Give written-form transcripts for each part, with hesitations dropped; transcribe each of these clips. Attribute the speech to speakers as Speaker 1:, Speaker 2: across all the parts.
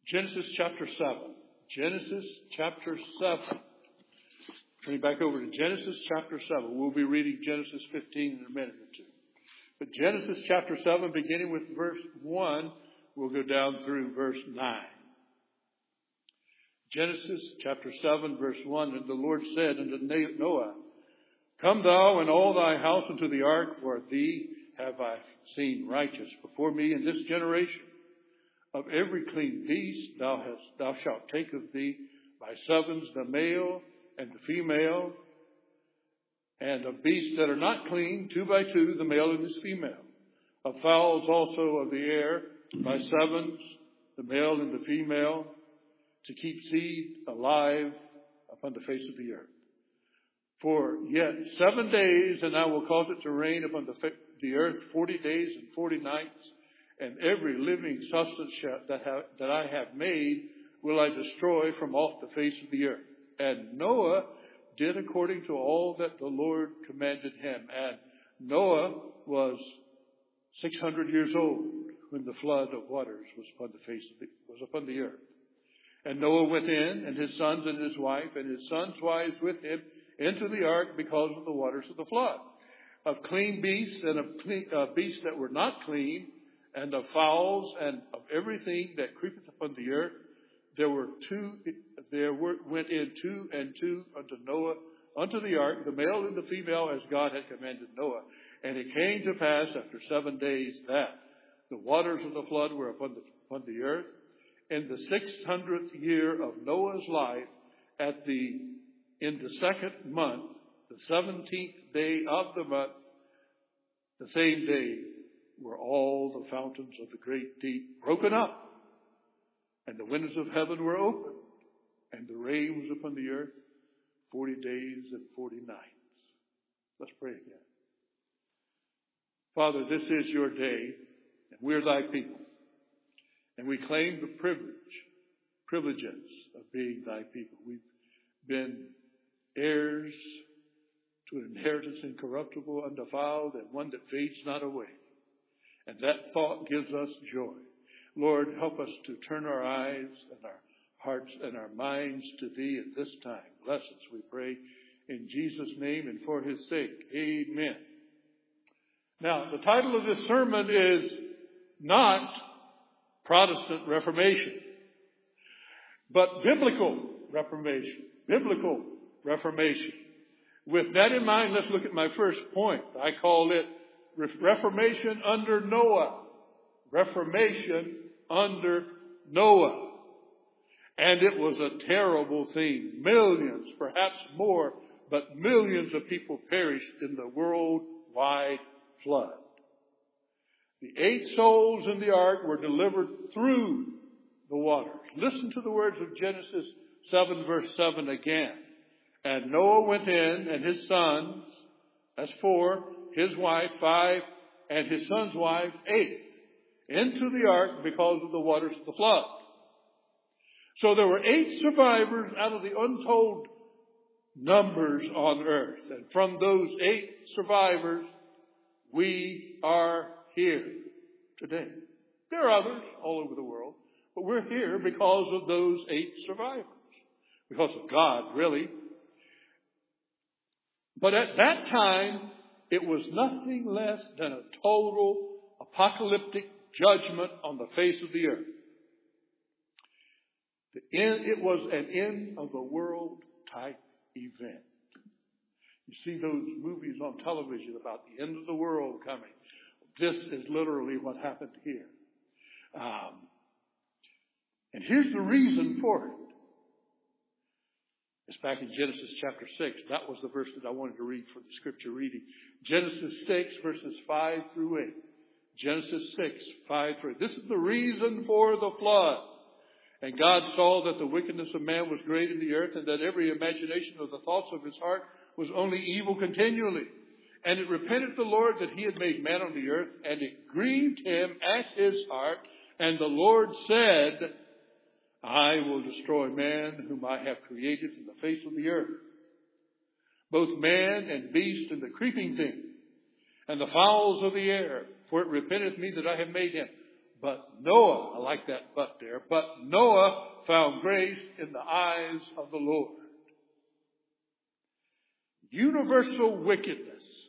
Speaker 1: Genesis chapter 7. Genesis chapter 7. Turning back over to Genesis chapter 7. We'll be reading Genesis 15 in a minute or two. But Genesis chapter 7, beginning with verse 1, we'll go down through verse 9. Genesis chapter 7, verse 1, And the Lord said unto Noah, Come thou and all thy house into the ark, for thee have I seen righteous before me in this generation. Of every clean beast thou shalt take of thee by sevens the male and the female, and of beasts that are not clean, 2 by 2, the male and his female. Of fowls also of the air, by sevens, the male and the female, to keep seed alive upon the face of the earth. For yet 7 days, and I will cause it to rain upon the earth 40 days and 40 nights, and every living substance that I have made will I destroy from off the face of the earth. And Noah did according to all that the Lord commanded him. And Noah was 600 years old when the flood of waters was upon the earth. And Noah went in, and his sons and his wife, and his sons' wives with him, into the ark because of the waters of the flood. Of clean beasts and of beasts that were not clean, and of fowls and of everything that creepeth upon the earth, went in 2 and 2 unto Noah unto the ark, the male and the female, as God had commanded Noah. And it came to pass after 7 days that the waters of the flood were upon the earth. In the 600th year of Noah's life, in the second month, the 17th day of the month, the same day were all the fountains of the great deep broken up, and the windows of heaven were opened, and the rain was upon the earth 40 days and 40 nights. Let's pray again. Father, this is your day, and we're thy people. And we claim the privileges of being thy people. We've been heirs to an inheritance incorruptible, undefiled, and one that fades not away. And that thought gives us joy. Lord, help us to turn our eyes and our hearts and our minds to thee at this time. Bless us, we pray, in Jesus' name and for his sake. Amen. Now, the title of this sermon is not Protestant Reformation, but Biblical Reformation. Biblical Reformation. With that in mind, let's look at my first point. I call it Reformation under Noah. Reformation under Noah. And it was a terrible thing. Millions, perhaps more, but millions of people perished in the worldwide flood. The 8 souls in the ark were delivered through the waters. Listen to the words of Genesis 7 verse 7 again. And Noah went in, and his sons, that's 4, his wife 5, and his son's wife 8, into the ark because of the waters of the flood. So there were 8 survivors out of the untold numbers on earth. And from those 8 survivors, we are here today. There are others all over the world, but we're here because of those 8 survivors. Because of God, really. But at that time, it was nothing less than a total apocalyptic judgment on the face of the earth. It was an end of the world type event. You see those movies on television about the end of the world coming. This is literally what happened here. And here's the reason for it. It's back in Genesis chapter 6. That was the verse that I wanted to read for the scripture reading. Genesis 6 verses 5 through 8. Genesis 6, 5 through 8. This is the reason for the flood. And God saw that the wickedness of man was great in the earth, and that every imagination of the thoughts of his heart was only evil continually. And it repented the Lord that he had made man on the earth, and it grieved him at his heart. And the Lord said, I will destroy man whom I have created from the face of the earth, both man and beast and the creeping thing, and the fowls of the air, for it repenteth me that I have made him. But Noah, I like that but there, but Noah found grace in the eyes of the Lord. Universal wickedness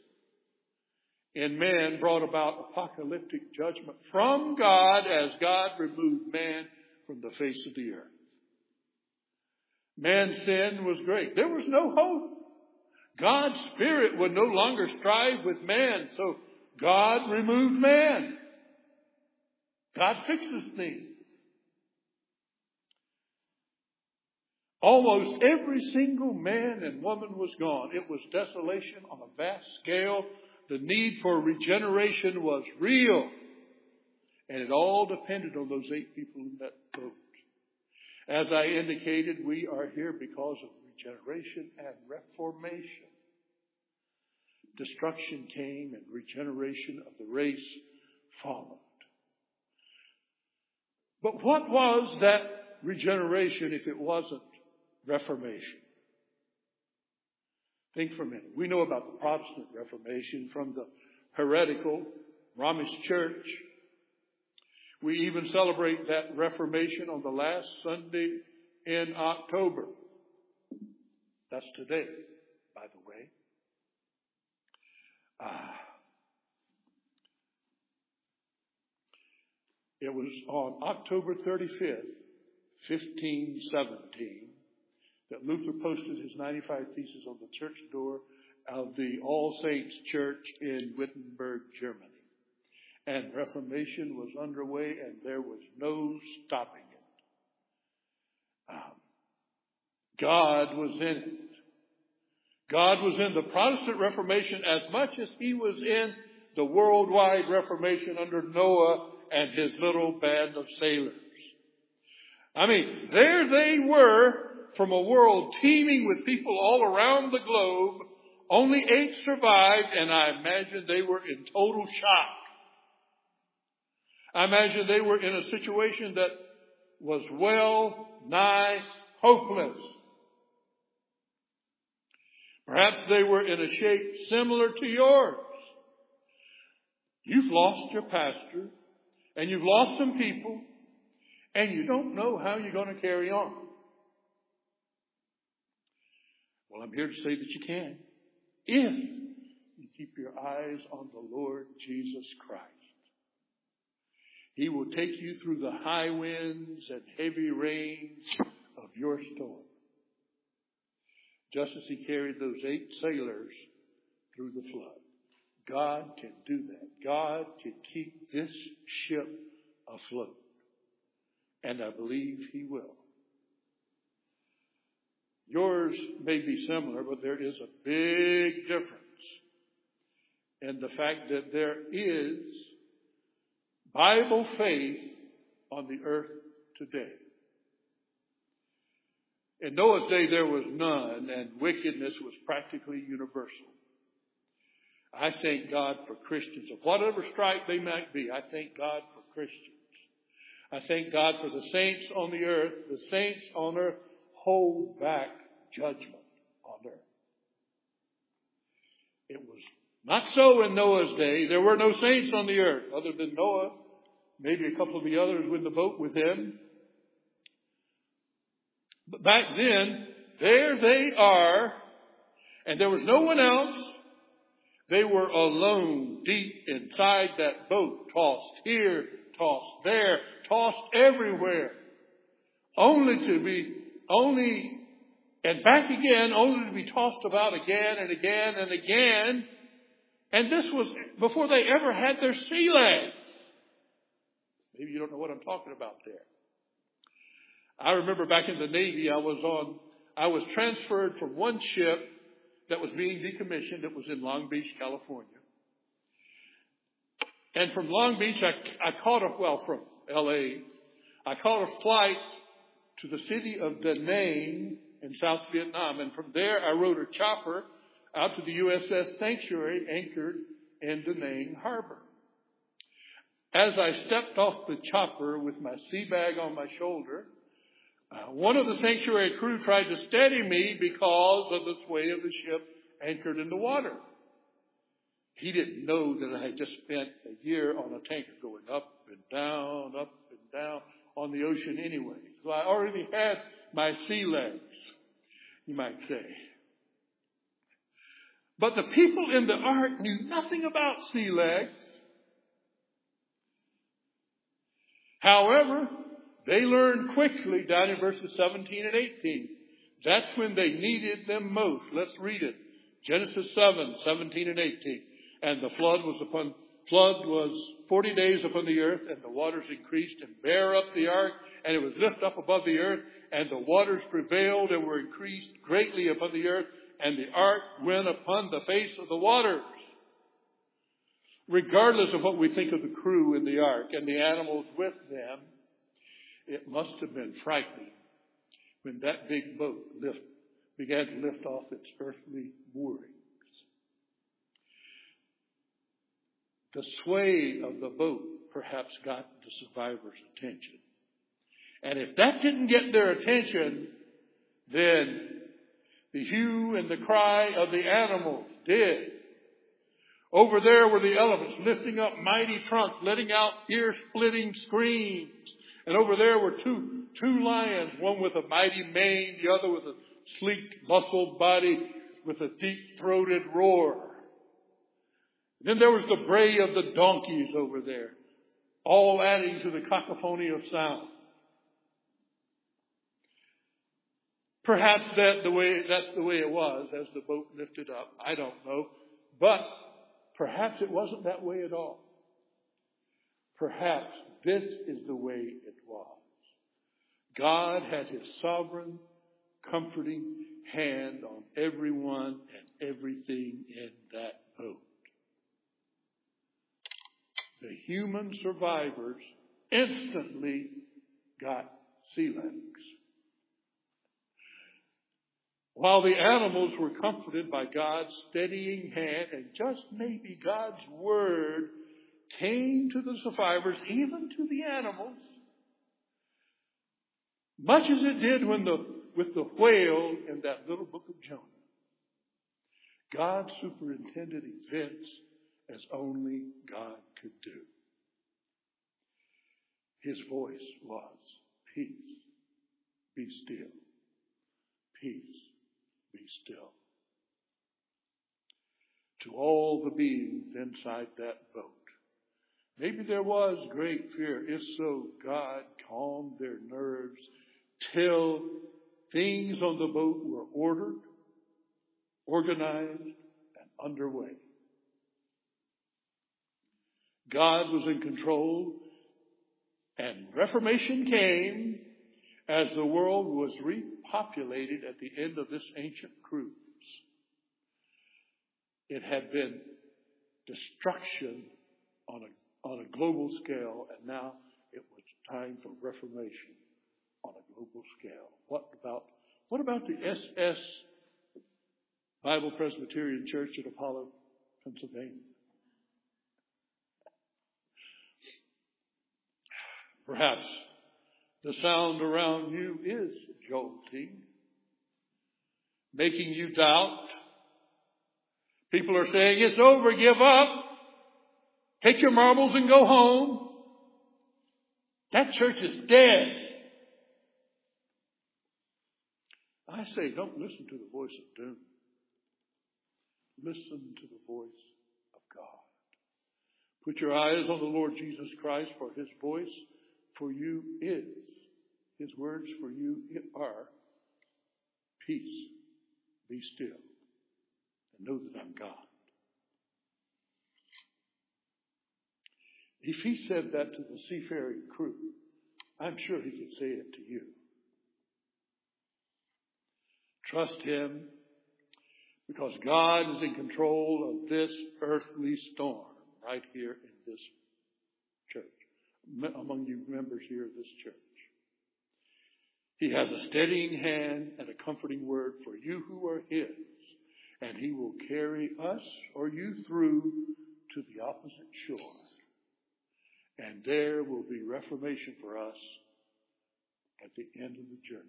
Speaker 1: in man brought about apocalyptic judgment from God as God removed man from the face of the earth. Man's sin was great. There was no hope. God's Spirit would no longer strive with man, so God removed man. God fixes things. Almost every single man and woman was gone. It was desolation on a vast scale. The need for regeneration was real. And it all depended on those 8 people in that boat. As I indicated, we are here because of regeneration and reformation. Destruction came and regeneration of the race followed. But what was that regeneration if it wasn't reformation? Think for a minute. We know about the Protestant Reformation from the heretical Romish Church. We even celebrate that Reformation on the last Sunday in October. That's today, by the way. It was on October 35th, 1517, that Luther posted his 95 Theses on the church door of the All Saints Church in Wittenberg, Germany. And Reformation was underway, and there was no stopping it. God was in it. God was in the Protestant Reformation as much as he was in the worldwide Reformation under Noah and his little band of sailors. I mean, there they were from a world teeming with people all around the globe. Only 8 survived, and I imagine they were in total shock. I imagine they were in a situation that was well nigh hopeless. Perhaps they were in a shape similar to yours. You've lost your pastor, and you've lost some people, and you don't know how you're going to carry on. Well, I'm here to say that you can, if you keep your eyes on the Lord Jesus Christ. He will take you through the high winds and heavy rains of your storm, just as he carried those 8 sailors through the flood. God can do that. God can keep this ship afloat. And I believe he will. Yours may be similar, but there is a big difference in the fact that there is Bible faith on the earth today. In Noah's day, there was none, and wickedness was practically universal. I thank God for Christians of whatever stripe they might be. I thank God for Christians. I thank God for the saints on the earth. The saints on earth hold back judgment on earth. It was not so in Noah's day. There were no saints on the earth other than Noah, maybe a couple of the others in the boat with him. But back then, there they are, and there was no one else. They were alone deep inside that boat, tossed here, tossed there, tossed everywhere, and back again, only to be tossed about again and again and again. And this was before they ever had their sea legs. Maybe you don't know what I'm talking about there. I remember back in the Navy, I was transferred from one ship that was being decommissioned. It was in Long Beach, California. And from Long Beach, from L.A., I caught a flight to the city of Da Nang in South Vietnam. And from there, I rode a chopper out to the USS Sanctuary anchored in Da Nang Harbor. As I stepped off the chopper with my sea bag on my shoulder, one of the Sanctuary crew tried to steady me because of the sway of the ship anchored in the water. He didn't know that I had just spent a year on a tanker going up and down on the ocean anyway. So I already had my sea legs, you might say. But the people in the ark knew nothing about sea legs. However, they learned quickly down in verses 17 and 18. That's when they needed them most. Let's read it. Genesis 7:17 and 18. And the flood was 40 days upon the earth, and the waters increased and bare up the ark, and it was lifted up above the earth, and the waters prevailed and were increased greatly upon the earth, and the ark went upon the face of the waters. Regardless of what we think of the crew in the ark and the animals with them, it must have been frightening when that big boat began to lift off its earthly moorings. The sway of the boat perhaps got the survivors' attention. And if that didn't get their attention, then the hue and the cry of the animals did. Over there were the elephants lifting up mighty trunks, letting out ear-splitting screams. And over there were two lions, one with a mighty mane, the other with a sleek, muscled body with a deep-throated roar. Then there was the bray of the donkeys over there, all adding to the cacophony of sound. Perhaps that's the way it was as the boat lifted up. I don't know. But perhaps it wasn't that way at all. Perhaps this is the way it was. God had his sovereign, comforting hand on everyone and everything in that boat. The human survivors instantly got sea legs, while the animals were comforted by God's steadying hand, and just maybe God's word came to the survivors, even to the animals, much as it did with the whale in that little book of Jonah. God superintended events as only God could do. His voice was, peace, be still. Peace, be still. To all the beings inside that boat, maybe there was great fear. If so, God calmed their nerves till things on the boat were ordered, organized, and underway. God was in control, and Reformation came as the world was repopulated at the end of this ancient cruise. It had been destruction on a global scale, and now it was time for reformation on a global scale. What about the SS Bible Presbyterian Church in Apollo, Pennsylvania? Perhaps the sound around you is jolting, making you doubt. People are saying, it's over, give up, take your marbles and go home. That church is dead. I say, don't listen to the voice of doom. Listen to the voice of God. Put your eyes on the Lord Jesus Christ, for his voice for you is, his words for you are, peace, be still, and know that I'm God. If he said that to the seafaring crew, I'm sure he could say it to you. Trust him, because God is in control of this earthly storm right here in this church, among you members here of this church. He has a steadying hand and a comforting word for you who are his, and he will carry us or you through to the opposite shore. And there will be reformation for us at the end of the journey.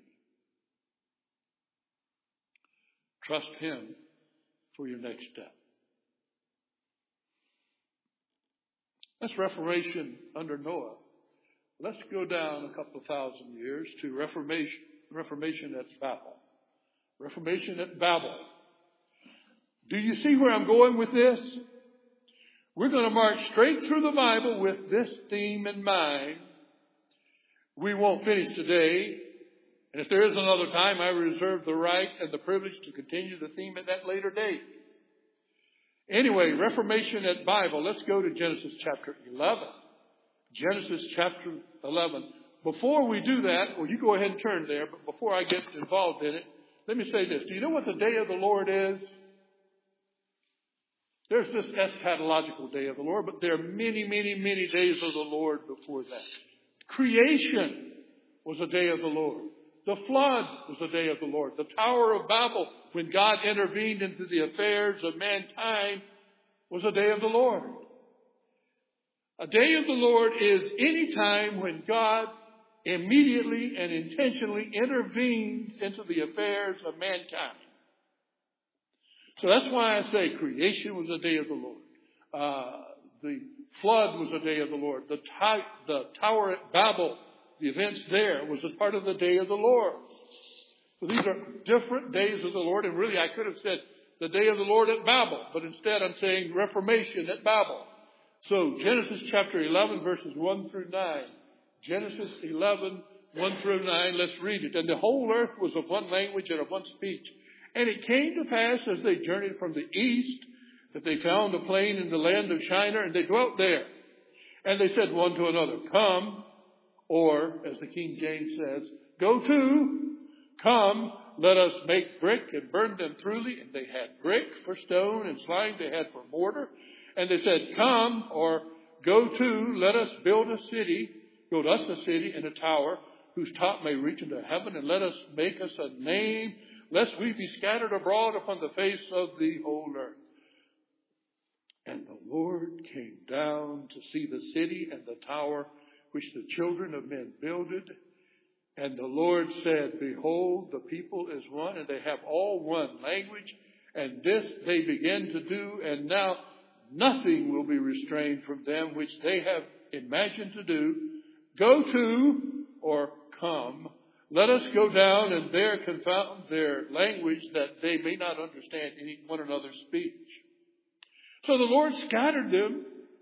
Speaker 1: Trust him for your next step. That's Reformation under Noah. Let's go down a couple of thousand years to Reformation at Babel. Reformation at Babel. Do you see where I'm going with this? We're going to march straight through the Bible with this theme in mind. We won't finish today. And if there is another time, I reserve the right and the privilege to continue the theme at that later date. Anyway, Reformation at Bible. Let's go to Genesis chapter 11. Genesis chapter 11. Before we do that, well, you go ahead and turn there, but before I get involved in it, let me say this. Do you know what the day of the Lord is? There's this eschatological day of the Lord, but there are many, many, many days of the Lord before that. Creation was a day of the Lord. The flood was a day of the Lord. The Tower of Babel, when God intervened into the affairs of mankind, was a day of the Lord. A day of the Lord is any time when God immediately and intentionally intervenes into the affairs of mankind. So that's why I say creation was a day of the Lord. The flood was a day of the Lord. The Tower at Babel, the events there, was a part of the day of the Lord. So these are different days of the Lord, and really I could have said the day of the Lord at Babel, but instead I'm saying Reformation at Babel. So Genesis chapter 11, verses 1 through 9. Genesis 11, 1 through 9, let's read it. And the whole earth was of one language and of one speech. And it came to pass as they journeyed from the east that they found a plain in the land of Shinar, and they dwelt there. And they said one to another, come, or as the King James says, go to, come, let us make brick and burn them thoroughly. And they had brick for stone and slime they had for mortar. And they said, come, or go to, let us build us a city and a tower whose top may reach into heaven, and let us make us a name, lest we be scattered abroad upon the face of the whole earth. And the Lord came down to see the city and the tower which the children of men builded. And the Lord said, behold, the people is one, and they have all one language, and this they begin to do, and now nothing will be restrained from them which they have imagined to do. Go to, or come, let us go down and there confound their language, that they may not understand one another's speech. So the Lord scattered them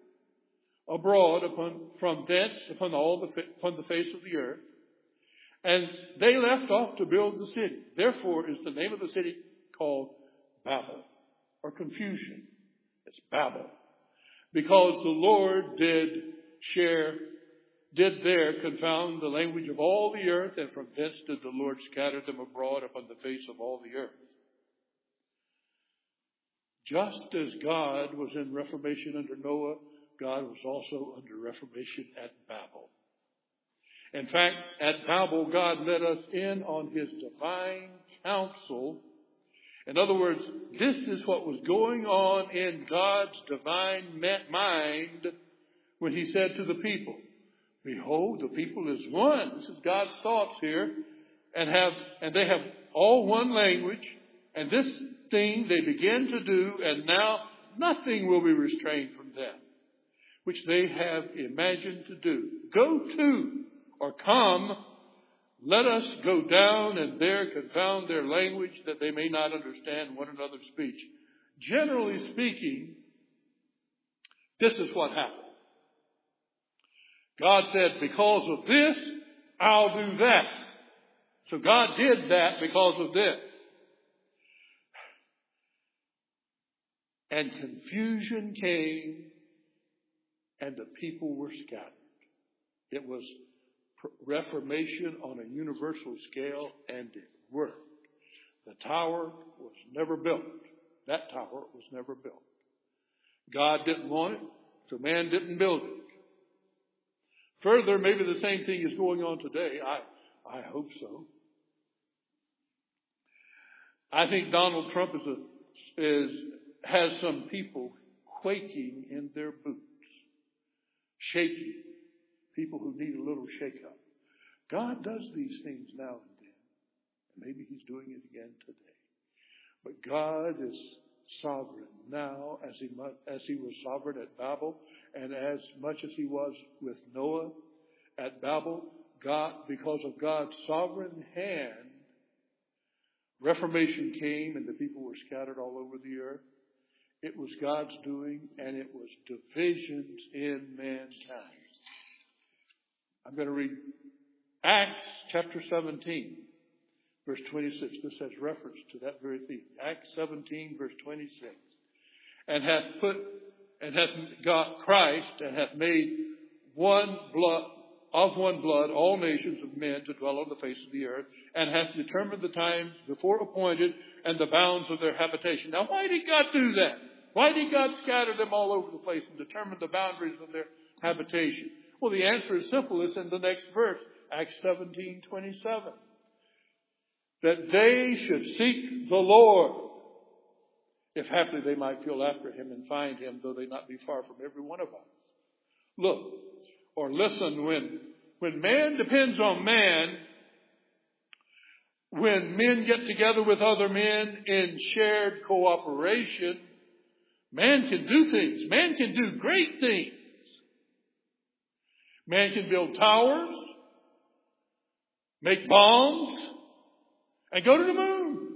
Speaker 1: abroad from thence upon the face of the earth, and they left off to build the city. Therefore is the name of the city called Babel, or confusion. It's Babel, because the Lord did there confound the language of all the earth, and from thence did the Lord scatter them abroad upon the face of all the earth. Just as God was in Reformation under Noah, God was also under Reformation at Babel. In fact, at Babel, God let us in on his divine counsel. In other words, this is what was going on in God's divine mind when he said to the people, behold, the people is one. This is God's thoughts here. And they have all one language. And this thing they begin to do, and now nothing will be restrained from them, which they have imagined to do. Go to, or come, let us go down and there confound their language, that they may not understand one another's speech. Generally speaking, this is what happened. God said, because of this, I'll do that. So God did that because of this. And confusion came, and the people were scattered. It was Reformation on a universal scale, and it worked. The tower was never built. That tower was never built. God didn't want it, so man didn't build it. Further, maybe the same thing is going on today. I hope so. I think Donald Trump has some people quaking in their boots, shaking, people who need a little shake-up. God does these things now and then, and maybe he's doing it again today. But God is sovereign now as he was sovereign at Babel, and as much as he was with Noah at Babel. God, because of God's sovereign hand, Reformation came and the people were scattered all over the earth. It was God's doing, and it was divisions in mankind. I'm going to read Acts chapter 17, verse 26. This has reference to that very theme. Acts 17, verse 26. And hath got Christ, and hath made one blood all nations of men to dwell on the face of the earth, and hath determined the times before appointed and the bounds of their habitation. Now, why did God do that? Why did God scatter them all over the place and determine the boundaries of their habitation? Well, the answer is simple. It's in the next verse, Acts 17:27. That they should seek the Lord, if haply they might feel after him and find him, though they not be far from every one of us. Look, or listen, when man depends on man, when men get together with other men in shared cooperation, man can do things. Man can do great things. Man can build towers, make bombs, and go to the moon.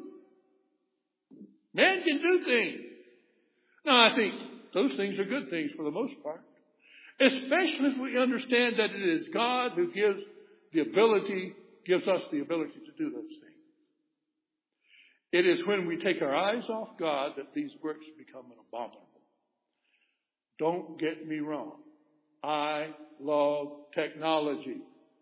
Speaker 1: Man can do things. Now, I think those things are good things for the most part. Especially if we understand that it is God who gives us the ability to do those things. It is when we take our eyes off God that these works become abominable. Don't get me wrong. I love technology.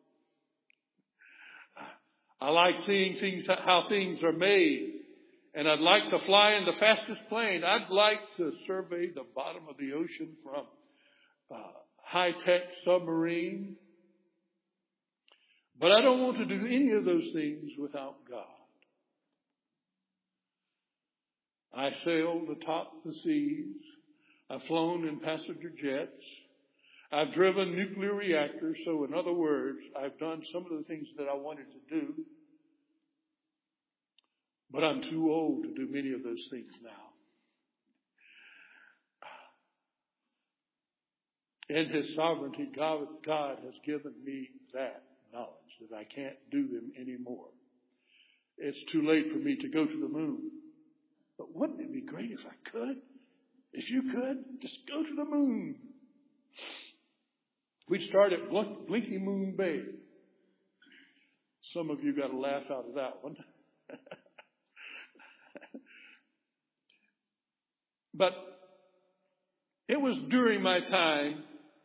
Speaker 1: I like seeing how things are made. And I'd like to fly in the fastest plane. I'd like to survey the bottom of the ocean from high-tech submarine. But I don't want to do any of those things without God. I sailed atop the seas. I've flown in passenger jets. I've driven nuclear reactors. So in other words, I've done some of the things that I wanted to do. But I'm too old to do many of those things now. In His sovereignty, God has given me that knowledge that I can't do them anymore. It's too late for me to go to the moon. But wouldn't it be great if I could? If you could, just go to the moon. We'd start at Blinky Moon Bay. Some of you got a laugh out of that one. But it was during my time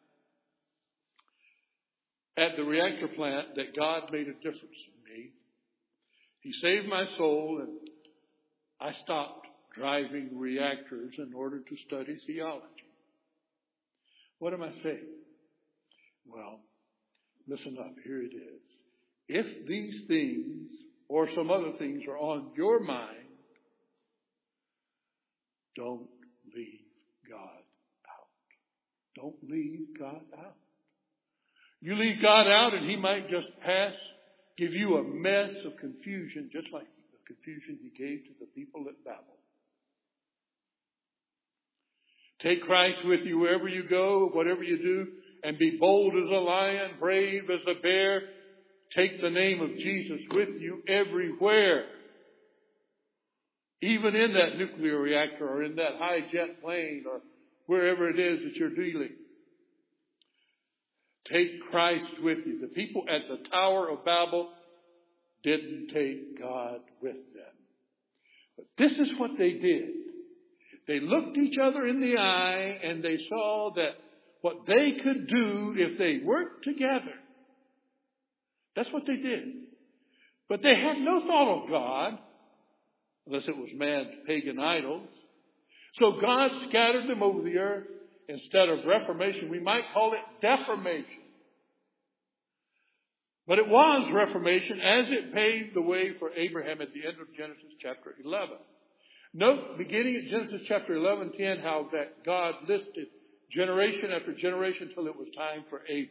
Speaker 1: at the reactor plant that God made a difference in me. He saved my soul, and I stopped driving reactors in order to study theology. What am I saying? Well, listen up. Here it is. If these things or some other things are on your mind, don't leave God out. Don't leave God out. You leave God out and He might just give you a mess of confusion, just like the confusion He gave to the people at Babel. Take Christ with you wherever you go, whatever you do, and be bold as a lion, brave as a bear. Take the name of Jesus with you everywhere. Even in that nuclear reactor or in that high jet plane or wherever it is that you're dealing. Take Christ with you. The people at the Tower of Babel didn't take God with them. But this is what they did. They looked each other in the eye and they saw that what they could do if they worked together. That's what they did. But they had no thought of God, unless it was man's pagan idols. So God scattered them over the earth. Instead of reformation, we might call it deformation. But it was reformation as it paved the way for Abraham at the end of Genesis chapter 11. Note, beginning at Genesis chapter 11:10, how that God listed generation after generation till it was time for Abram.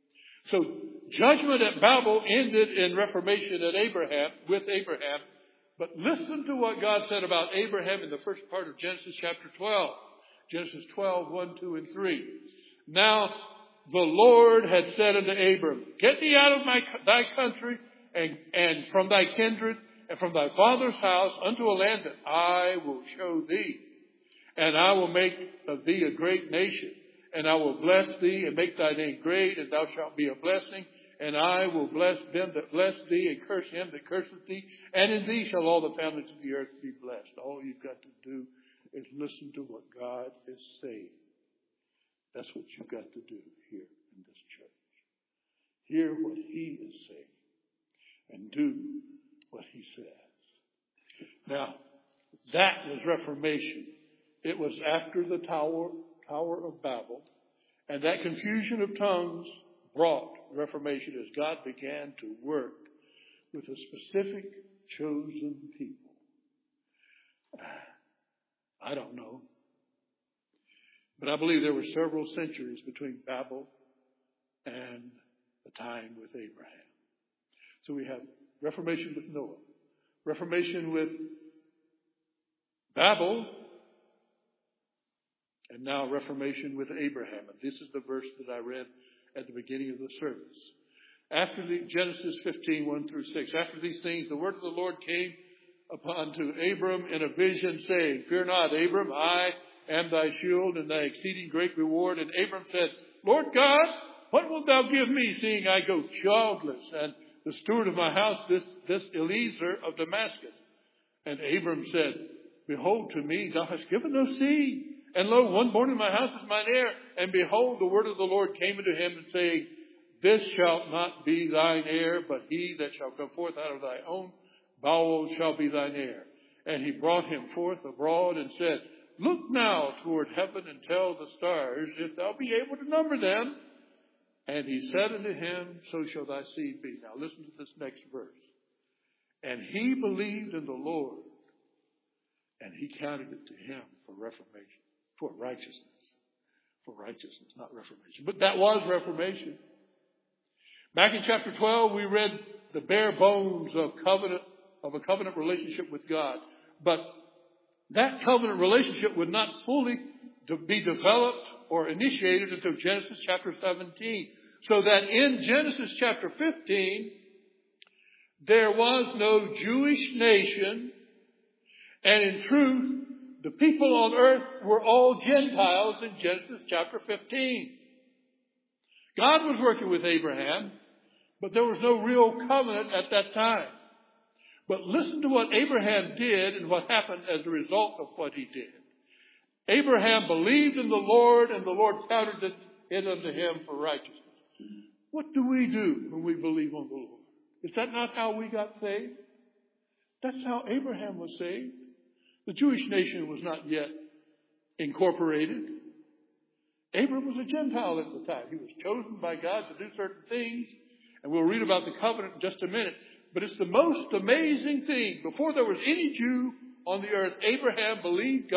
Speaker 1: So judgment at Babel ended in reformation with Abraham. But listen to what God said about Abraham in the first part of Genesis chapter 12. Genesis 12, 1, 2, and 3. Now the Lord had said unto Abram, get thee out of thy country and from thy kindred and from thy father's house unto a land that I will show thee. And I will make of thee a great nation. And I will bless thee and make thy name great, and thou shalt be a blessing. And I will bless them that bless thee, and curse him that curseth thee. And in thee shall all the families of the earth be blessed. All you've got to do is listen to what God is saying. That's what you've got to do here in this church. Hear what he is saying and do what he says. Now, that was Reformation. It was after the Tower of Babel, and that confusion of tongues brought Reformation as God began to work with a specific chosen people. I don't know. But I believe there were several centuries between Babel and the time with Abraham. So we have Reformation with Noah, Reformation with Babel, and now Reformation with Abraham. And this is the verse that I read at the beginning of the service. After Genesis 15, 1 through 6. After these things, the word of the Lord came upon to Abram in a vision, saying, fear not, Abram, I am thy shield and thy exceeding great reward. And Abram said, Lord God, what wilt thou give me, seeing I go childless, and the steward of my house, this Eliezer of Damascus? And Abram said, behold, to me thou hast given no seed, and lo, one born in my house is mine heir. And behold, the word of the Lord came unto him, and saying, this shall not be thine heir, but he that shall come forth out of thy own bowels shall be thine heir. And he brought him forth abroad and said, look now toward heaven and tell the stars, if thou be able to number them. And he said unto him, so shall thy seed be. Now listen to this next verse. And he believed in the Lord, and he counted it to him for reformation. For righteousness, not reformation. But that was reformation. Back in chapter 12, we read the bare bones of a covenant relationship with God. But that covenant relationship would not fully be developed or initiated until Genesis chapter 17. So that in Genesis chapter 15, there was no Jewish nation, and in truth, the people on earth were all Gentiles in Genesis chapter 15. God was working with Abraham, but there was no real covenant at that time. But listen to what Abraham did and what happened as a result of what he did. Abraham believed in the Lord, and the Lord counted it unto him for righteousness. What do we do when we believe on the Lord? Is that not how we got saved? That's how Abraham was saved. The Jewish nation was not yet incorporated. Abram was a Gentile at the time. He was chosen by God to do certain things. And we'll read about the covenant in just a minute. But it's the most amazing thing. Before there was any Jew on the earth, Abram believed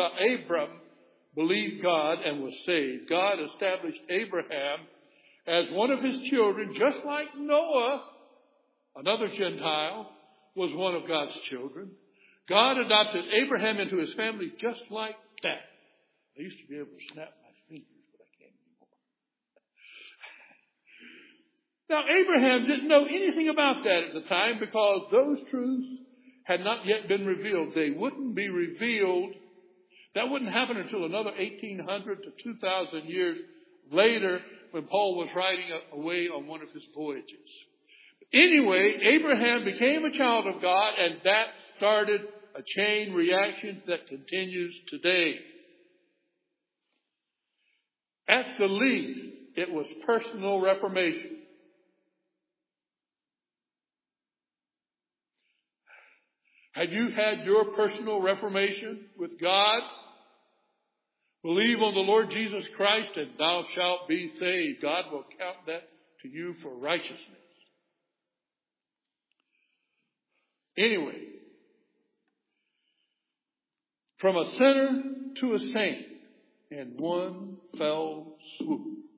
Speaker 1: God and was saved. God established Abraham as one of his children, just like Noah, another Gentile, was one of God's children. God adopted Abraham into his family just like that. I used to be able to snap my fingers, but I can't anymore. Now, Abraham didn't know anything about that at the time because those truths had not yet been revealed. They wouldn't be revealed. That wouldn't happen until another 1,800 to 2,000 years later when Paul was riding away on one of his voyages. Anyway, Abraham became a child of God, and that started a chain reaction that continues today. At the least, it was personal reformation. Have you had your personal reformation with God? Believe on the Lord Jesus Christ and thou shalt be saved. God will count that to you for righteousness. Anyway, from a sinner to a saint in one fell swoop.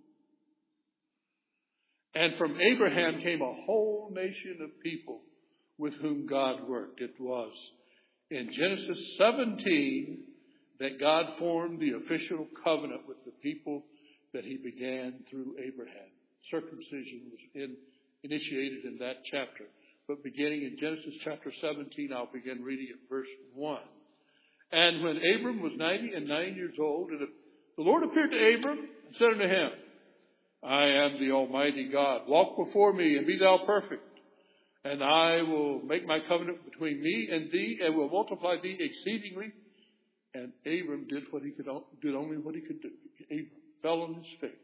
Speaker 1: And from Abraham came a whole nation of people with whom God worked. It was in Genesis 17 that God formed the official covenant with the people that he began through Abraham. Circumcision was initiated in that chapter. But beginning in Genesis chapter 17, I'll begin reading at verse 1. And when Abram was 99 years old, and the Lord appeared to Abram and said unto him, I am the Almighty God. Walk before me and be thou perfect. And I will make my covenant between me and thee, and will multiply thee exceedingly. And Abram did only what he could do. Abram fell on his face.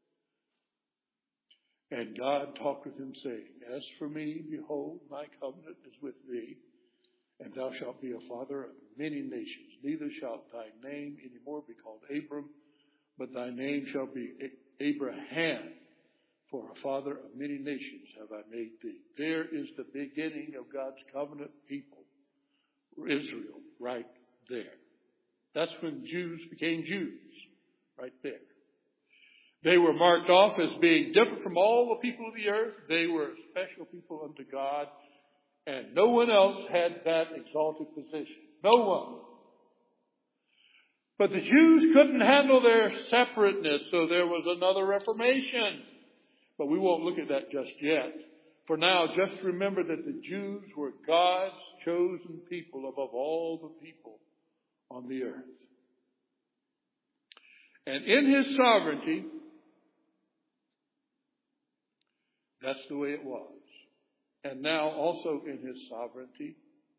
Speaker 1: And God talked with him, saying, As for me, behold, my covenant is with thee, and thou shalt be a father of many nations. Neither shalt thy name any more be called Abram, but thy name shall be Abraham, for a father of many nations have I made thee. There is the beginning of God's covenant people, Israel, right there. That's when Jews became Jews, right there. They were marked off as being different from all the people of the earth. They were a special people unto God, and no one else had that exalted position. No one. But the Jews couldn't handle their separateness, so there was another Reformation. But we won't look at that just yet. For now, just remember that the Jews were God's chosen people above all the people on the earth. And in his sovereignty, that's the way it was. And now also in his sovereignty,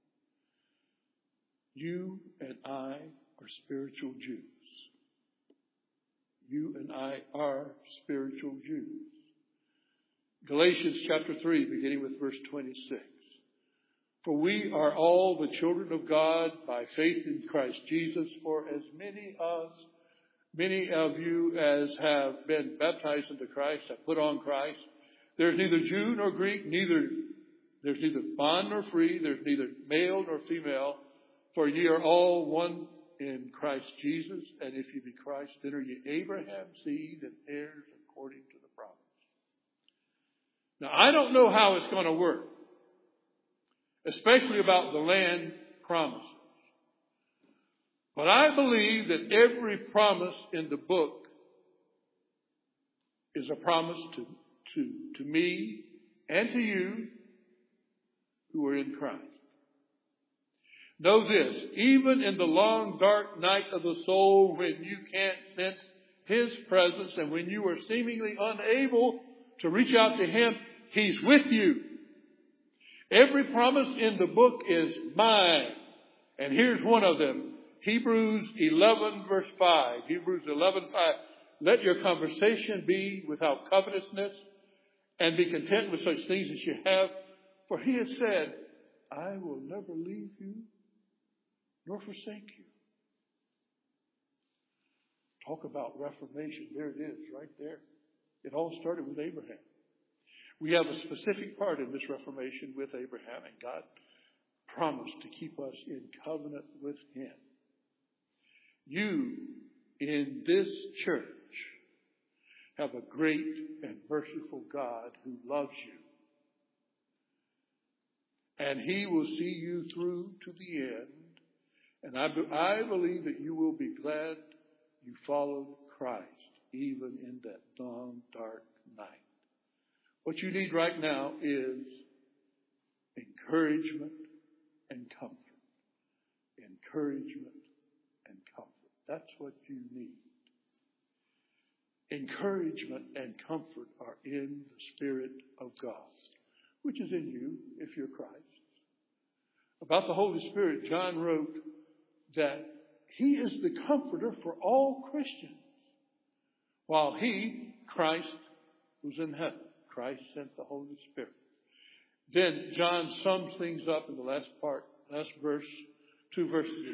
Speaker 1: you and I are spiritual Jews. You and I are spiritual Jews. Galatians chapter 3, beginning with verse 26. For we are all the children of God by faith in Christ Jesus. For as many of you as have been baptized into Christ have put on Christ. There's neither Jew nor Greek, there's neither bond nor free, there's neither male nor female, for ye are all one in Christ Jesus, and if ye be Christ, then are ye Abraham's seed and heirs according to the promise. Now, I don't know how it's going to work, especially about the land promises. But I believe that every promise in the book is a promise to me and to you who are in Christ. Know this, even in the long dark night of the soul when you can't sense his presence and when you are seemingly unable to reach out to him, he's with you. Every promise in the book is mine. And here's one of them. Hebrews 11 verse 5. Hebrews 11:5. Let your conversation be without covetousness, and be content with such things as you have. For he has said, I will never leave you nor forsake you. Talk about Reformation. There it is, right there. It all started with Abraham. We have a specific part in this Reformation with Abraham, and God promised to keep us in covenant with him. You, in this church, have a great and merciful God who loves you. And he will see you through to the end. And I believe that you will be glad you followed Christ, even in that long, dark night. What you need right now is encouragement and comfort. Encouragement and comfort. That's what you need. Encouragement and comfort are in the Spirit of God, which is in you if you're Christ. About the Holy Spirit, John wrote that he is the comforter for all Christians. While he, Christ, was in heaven. Christ sent the Holy Spirit. Then John sums things up in the last verse, 3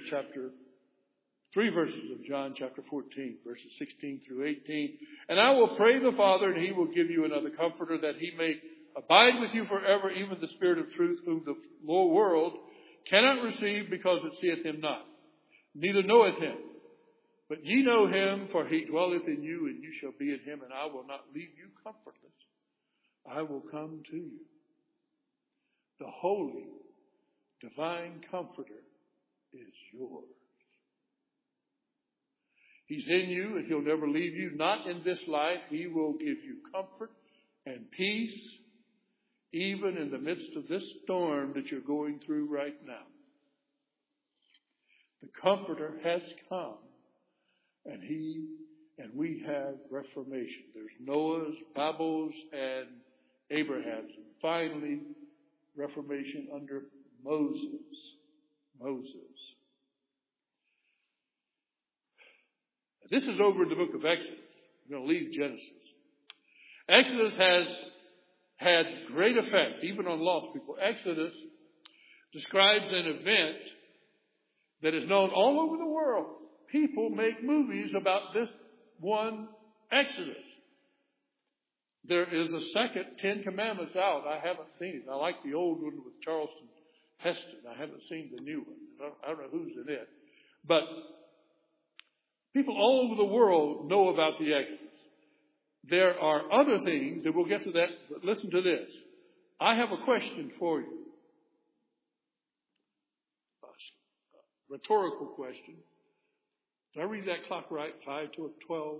Speaker 1: verses of John chapter 14, verses 16 through 18. And I will pray the Father, and he will give you another comforter, that he may abide with you forever, even the Spirit of truth, whom the world cannot receive, because it seeth him not, neither knoweth him. But ye know him, for he dwelleth in you, and you shall be in him, and I will not leave you comfortless. I will come to you. The holy, divine comforter is yours. He's in you and He'll never leave you. Not in this life. He will give you comfort and peace, even in the midst of this storm that you're going through right now. The Comforter has come, and we have reformation. There's Noah's, Babel's, and Abraham's. And finally, reformation under Moses. This is over the book of Exodus. We're going to leave Genesis. Exodus has had great effect, even on lost people. Exodus describes an event that is known all over the world. People make movies about this one Exodus. There is a second Ten Commandments out. I haven't seen it. I like the old one with Charlton Heston. I haven't seen the new one. I don't know who's in it. But people all over the world know about the Exodus. There are other things, and we'll get to that, but listen to this. I have a question for you. A rhetorical question. Did I read that clock right? 5 to 12?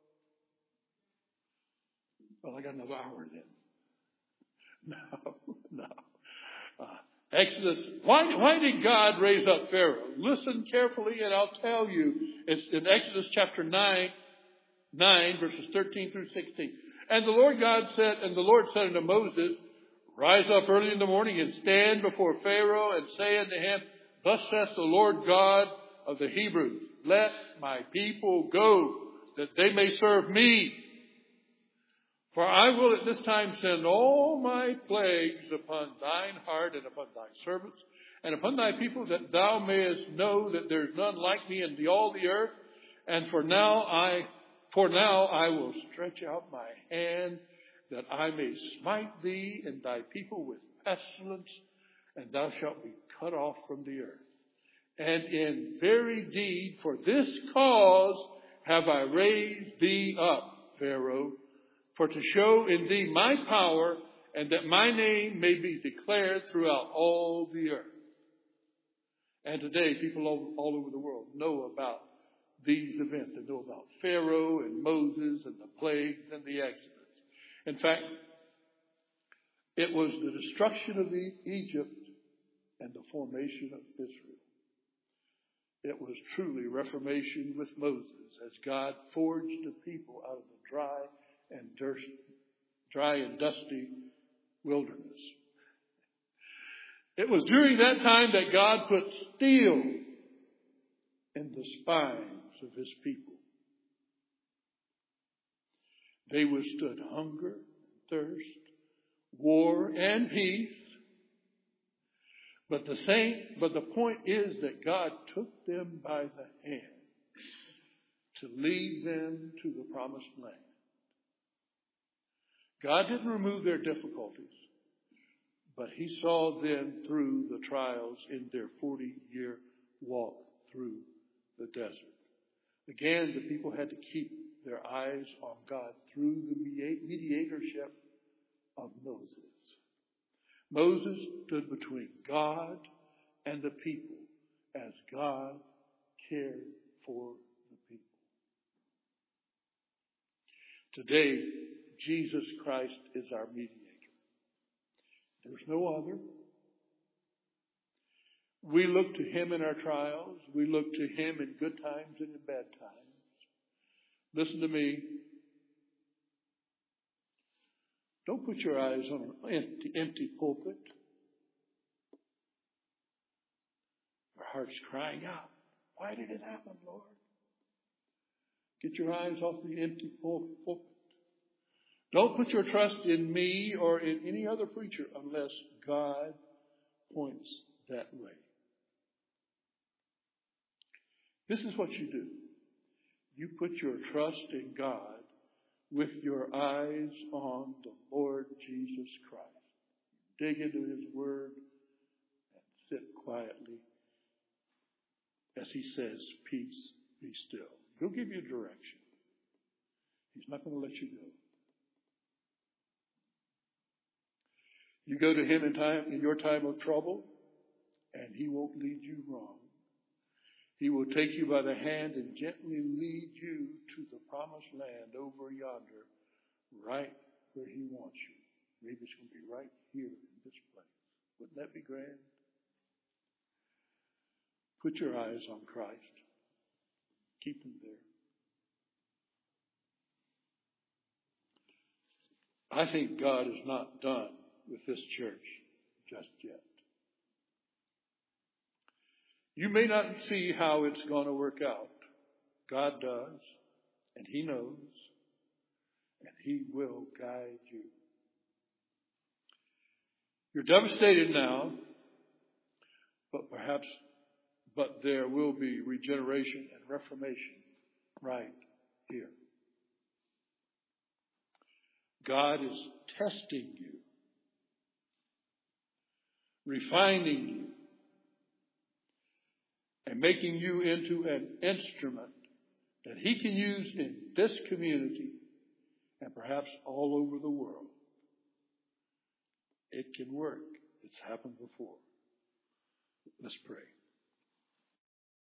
Speaker 1: Well, I got another hour then. No. Exodus. Why did God raise up Pharaoh? Listen carefully and I'll tell you. It's in Exodus chapter 9, verses 13 through 16. And the Lord said unto Moses, Rise up early in the morning and stand before Pharaoh and say unto him, Thus saith the Lord God of the Hebrews, Let my people go, that they may serve me. For I will at this time send all my plagues upon thine heart and upon thy servants and upon thy people, that thou mayest know that there is none like me in all the earth. And for now I will stretch out my hand, that I may smite thee and thy people with pestilence, and thou shalt be cut off from the earth. And in very deed, for this cause have I raised thee up, Pharaoh, for to show in thee my power, and that my name may be declared throughout all the earth. And today, people all over the world know about these events. They know about Pharaoh and Moses and the plagues and the Exodus. In fact, it was the destruction of Egypt and the formation of Israel. It was truly reformation with Moses as God forged the people out of the dry and dusty wilderness. It was during that time that God put steel in the spines of His people. They withstood hunger, thirst, war, and peace. But the point is that God took them by the hand to lead them to the promised land. God didn't remove their difficulties, but He saw them through the trials in their 40-year walk through the desert. Again, the people had to keep their eyes on God through the mediatorship of Moses. Moses stood between God and the people as God cared for the people. Today, Jesus Christ is our mediator. There's no other. We look to Him in our trials. We look to Him in good times and in bad times. Listen to me. Don't put your eyes on an empty pulpit. Our heart's crying out, why did it happen, Lord? Get your eyes off the empty pulpit. Don't put your trust in me or in any other preacher unless God points that way. This is what you do. You put your trust in God with your eyes on the Lord Jesus Christ. Dig into His Word and sit quietly as He says, peace, be still. He'll give you direction. He's not going to let you go. You go to Him in your time of trouble, and He won't lead you wrong. He will take you by the hand and gently lead you to the promised land over yonder, right where He wants you. Maybe it's going to be right here in this place. Wouldn't that be grand? Put your eyes on Christ. Keep them there. I think God is not done with this church just yet. You may not see how it's going to work out. God does, and He knows, and He will guide you. You're devastated now, but there will be regeneration and reformation right here. God is testing you, refining you, and making you into an instrument that He can use in this community and perhaps all over the world. It can work. It's happened before. Let's pray.